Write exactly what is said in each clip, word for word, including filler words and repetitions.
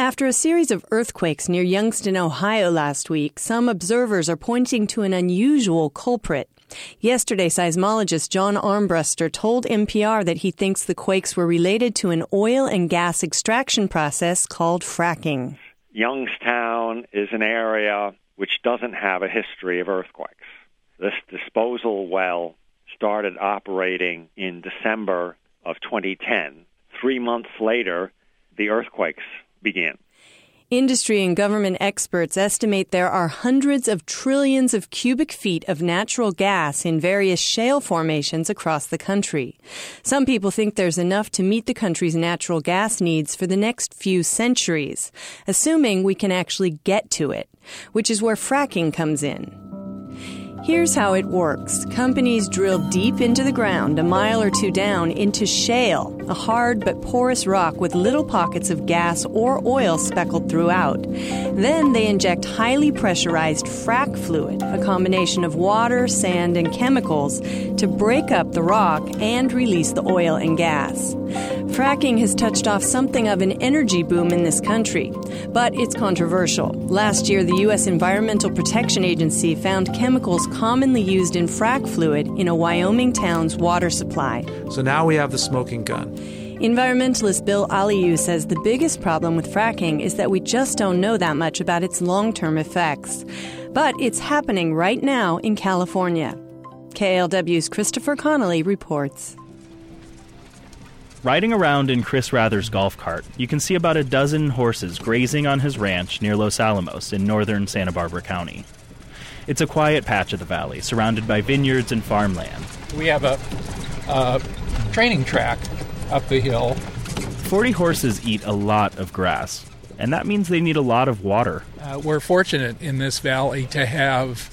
After a series of earthquakes near Youngstown, Ohio last week, some observers are pointing to an unusual culprit. Yesterday, seismologist John Armbruster told N P R that he thinks the quakes were related to an oil and gas extraction process called fracking. Youngstown is an area which doesn't have a history of earthquakes. This disposal well started operating in December of twenty ten. Three months later, the earthquakes began. Industry and government experts estimate there are hundreds of trillions of cubic feet of natural gas in various shale formations across the country. Some people think there's enough to meet the country's natural gas needs for the next few centuries, assuming we can actually get to it, which is where fracking comes in. Here's how it works. Companies drill deep into the ground, a mile or two down, into shale, a hard but porous rock with little pockets of gas or oil speckled throughout. Then they inject highly pressurized frac fluid, a combination of water, sand, and chemicals, to break up the rock and release the oil and gas. Fracking has touched off something of an energy boom in this country, but it's controversial. Last year, the U S Environmental Protection Agency found chemicals commonly used in frac fluid in a Wyoming town's water supply. So now we have the smoking gun. Environmentalist Bill Aliu says the biggest problem with fracking is that we just don't know that much about its long-term effects. But it's happening right now in California. K L W's Christopher Connolly reports. Riding around in Chris Rather's golf cart, you can see about a dozen horses grazing on his ranch near Los Alamos in northern Santa Barbara County. It's a quiet patch of the valley, surrounded by vineyards and farmland. We have a, a training track up the hill. Forty horses eat a lot of grass, and that means they need a lot of water. Uh, we're fortunate in this valley to have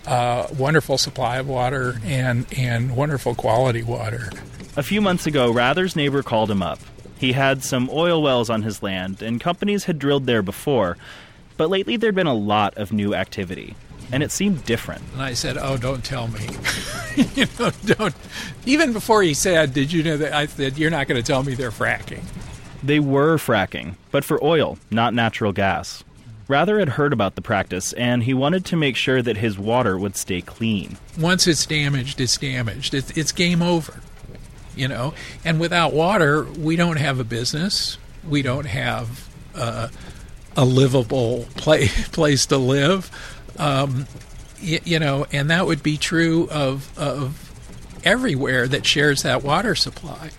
a wonderful supply of water and, and wonderful quality water. A few months ago, Rather's neighbor called him up. He had some oil wells on his land, and companies had drilled there before, but lately there'd been a lot of new activity. And it seemed different. And I said, oh, don't tell me. you know, don't. Even before he said, did you know that? I said, you're not going to tell me they're fracking. They were fracking, but for oil, not natural gas. Rather had heard about the practice, and he wanted to make sure that his water would stay clean. Once it's damaged, it's damaged. It's, it's game over, you know. And without water, we don't have a business. We don't have uh, a livable play, place to live. Um, you, you know, and that would be true of of everywhere that shares that water supply.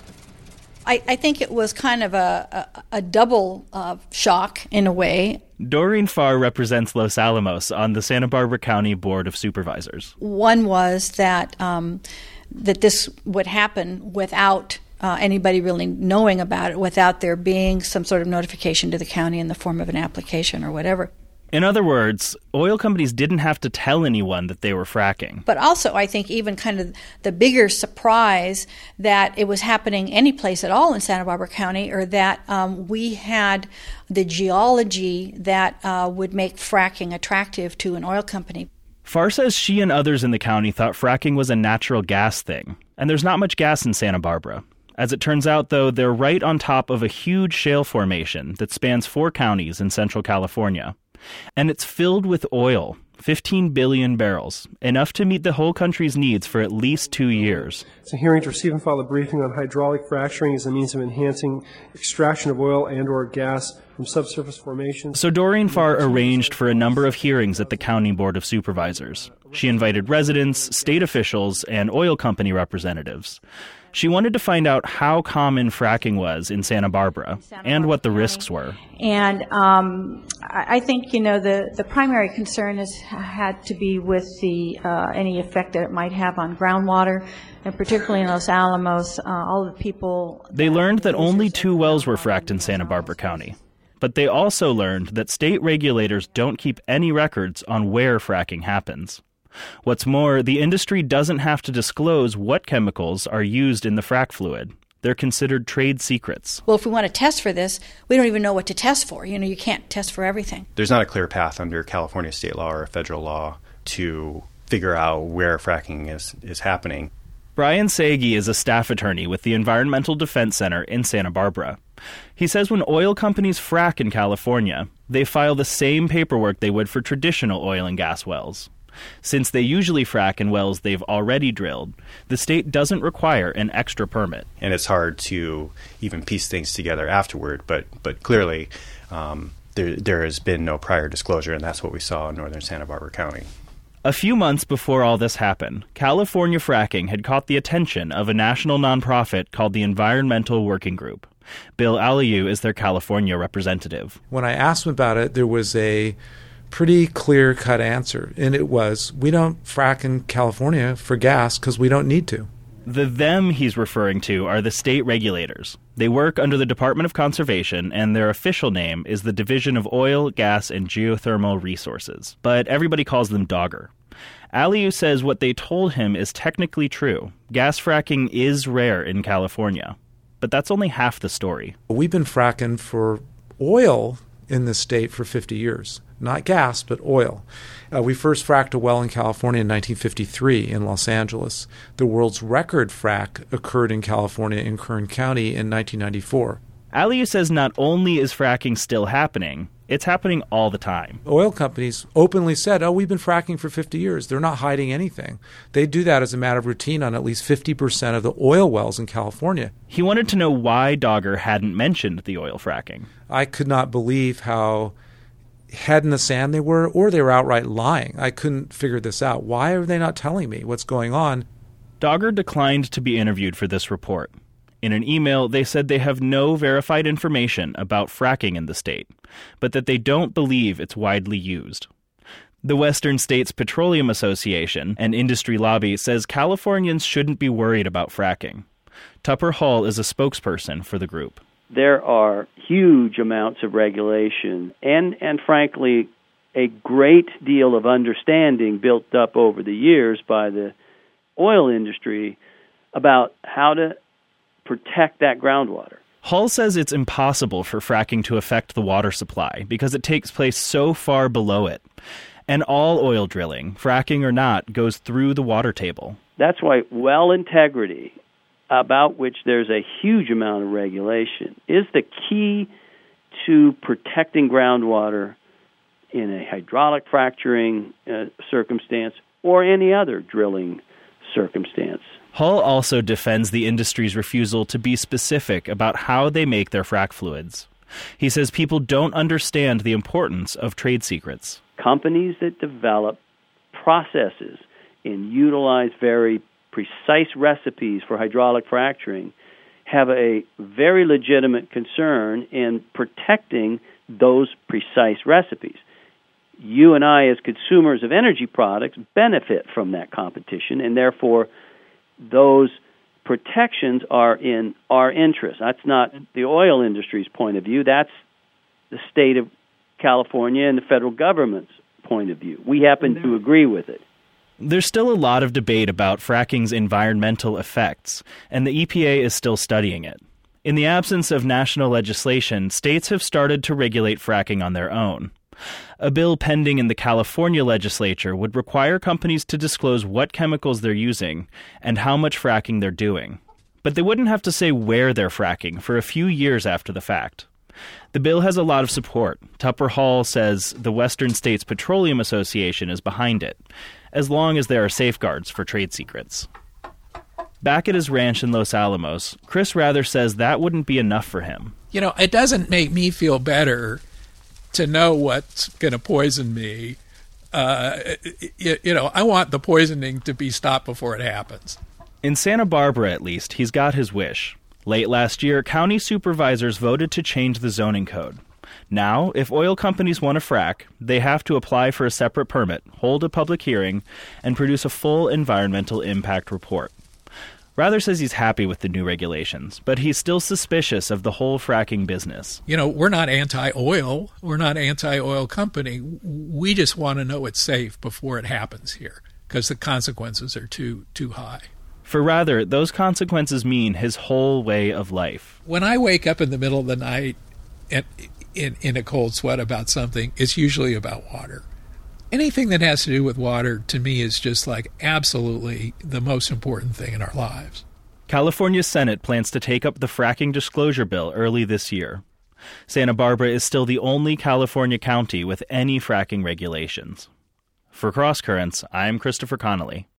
I, I think it was kind of a, a, a double uh, shock in a way. Doreen Farr represents Los Alamos on the Santa Barbara County Board of Supervisors. One was that um, that this would happen without uh, anybody really knowing about it, without there being some sort of notification to the county in the form of an application or whatever. In other words, oil companies didn't have to tell anyone that they were fracking. But also, I think even kind of the bigger surprise that it was happening any place at all in Santa Barbara County, or that um, we had the geology that uh, would make fracking attractive to an oil company. Farr says she and others in the county thought fracking was a natural gas thing, and there's not much gas in Santa Barbara. As it turns out, though, they're right on top of a huge shale formation that spans four counties in central California. And it's filled with oil, fifteen billion barrels, enough to meet the whole country's needs for at least two years. It's a hearing to receive and file a briefing on hydraulic fracturing as a means of enhancing extraction of oil and or gas from subsurface formations. So Doreen Farr arranged for a number of hearings at the County Board of Supervisors. She invited residents, state officials, and oil company representatives. She wanted to find out how common fracking was in Santa Barbara and what the risks were. And um, I think, you know, the, the primary concern has had to be with the uh, any effect that it might have on groundwater, and particularly in Los Alamos, uh, all the people... They learned that only two wells were fracked in Santa Barbara County. But they also learned that state regulators don't keep any records on where fracking happens. What's more, the industry doesn't have to disclose what chemicals are used in the frac fluid. They're considered trade secrets. Well, if we want to test for this, we don't even know what to test for. You know, you can't test for everything. There's not a clear path under California state law or federal law to figure out where fracking is, is happening. Brian Sagi is a staff attorney with the Environmental Defense Center in Santa Barbara. He says when oil companies frack in California, they file the same paperwork they would for traditional oil and gas wells. Since they usually frack in wells they've already drilled, the state doesn't require an extra permit. And it's hard to even piece things together afterward, but but clearly um, there, there has been no prior disclosure, and that's what we saw in northern Santa Barbara County. A few months before all this happened, California fracking had caught the attention of a national nonprofit called the Environmental Working Group. Bill Aliu is their California representative. When I asked him about it, there was a pretty clear-cut answer, and it was, we don't frack in California for gas because we don't need to. The them he's referring to are the state regulators. They work under the Department of Conservation, and their official name is the Division of Oil, Gas, and Geothermal Resources. But everybody calls them DOGGR. Aliu says what they told him is technically true. Gas fracking is rare in California. But that's only half the story. We've been fracking for oil in this state for fifty years. Not gas, but oil. Uh, we first fracked a well in California in nineteen fifty-three in Los Angeles. The world's record frack occurred in California in Kern County in nineteen ninety-four. Aliu says not only is fracking still happening, it's happening all the time. Oil companies openly said, oh, we've been fracking for fifty years. They're not hiding anything. They do that as a matter of routine on at least fifty percent of the oil wells in California. He wanted to know why DOGGR hadn't mentioned the oil fracking. I could not believe how head in the sand they were, or they were outright lying. I couldn't figure this out. Why are they not telling me what's going on? DOGGR declined to be interviewed for this report. In an email, they said they have no verified information about fracking in the state, but that they don't believe it's widely used. The Western States Petroleum Association, an industry lobby, says Californians shouldn't be worried about fracking. Tupper Hall is a spokesperson for the group. There are huge amounts of regulation and, and frankly, a great deal of understanding built up over the years by the oil industry about how to protect that groundwater. Hall says it's impossible for fracking to affect the water supply because it takes place so far below it. And all oil drilling, fracking or not, goes through the water table. That's why well integrity, about which there's a huge amount of regulation, is the key to protecting groundwater in a hydraulic fracturing uh, circumstance or any other drilling circumstance. Hull also defends the industry's refusal to be specific about how they make their frac fluids. He says people don't understand the importance of trade secrets. Companies that develop processes and utilize very precise recipes for hydraulic fracturing have a very legitimate concern in protecting those precise recipes. You and I, as consumers of energy products, benefit from that competition, and therefore those protections are in our interest. That's not the oil industry's point of view. That's the state of California and the federal government's point of view. We happen to agree with it. There's still a lot of debate about fracking's environmental effects, and the E P A is still studying it. In the absence of national legislation, states have started to regulate fracking on their own. A bill pending in the California legislature would require companies to disclose what chemicals they're using and how much fracking they're doing. But they wouldn't have to say where they're fracking for a few years after the fact. The bill has a lot of support. Tupper Hall says the Western States Petroleum Association is behind it, as long as there are safeguards for trade secrets. Back at his ranch in Los Alamos, Chris Rather says that wouldn't be enough for him. You know, it doesn't make me feel better to know what's going to poison me. Uh, you, you know, I want the poisoning to be stopped before it happens. In Santa Barbara, at least, he's got his wish. Late last year, county supervisors voted to change the zoning code. Now, if oil companies want to frack, they have to apply for a separate permit, hold a public hearing, and produce a full environmental impact report. Rather says he's happy with the new regulations, but he's still suspicious of the whole fracking business. You know, we're not anti-oil. We're not anti-oil company. We just want to know it's safe before it happens here because the consequences are too too high. For Rather, those consequences mean his whole way of life. When I wake up in the middle of the night and in, in a cold sweat about something, it's usually about water. Anything that has to do with water, to me, is just like absolutely the most important thing in our lives. California's Senate plans to take up the fracking disclosure bill early this year. Santa Barbara is still the only California county with any fracking regulations. For Cross Currents, I'm Christopher Connolly.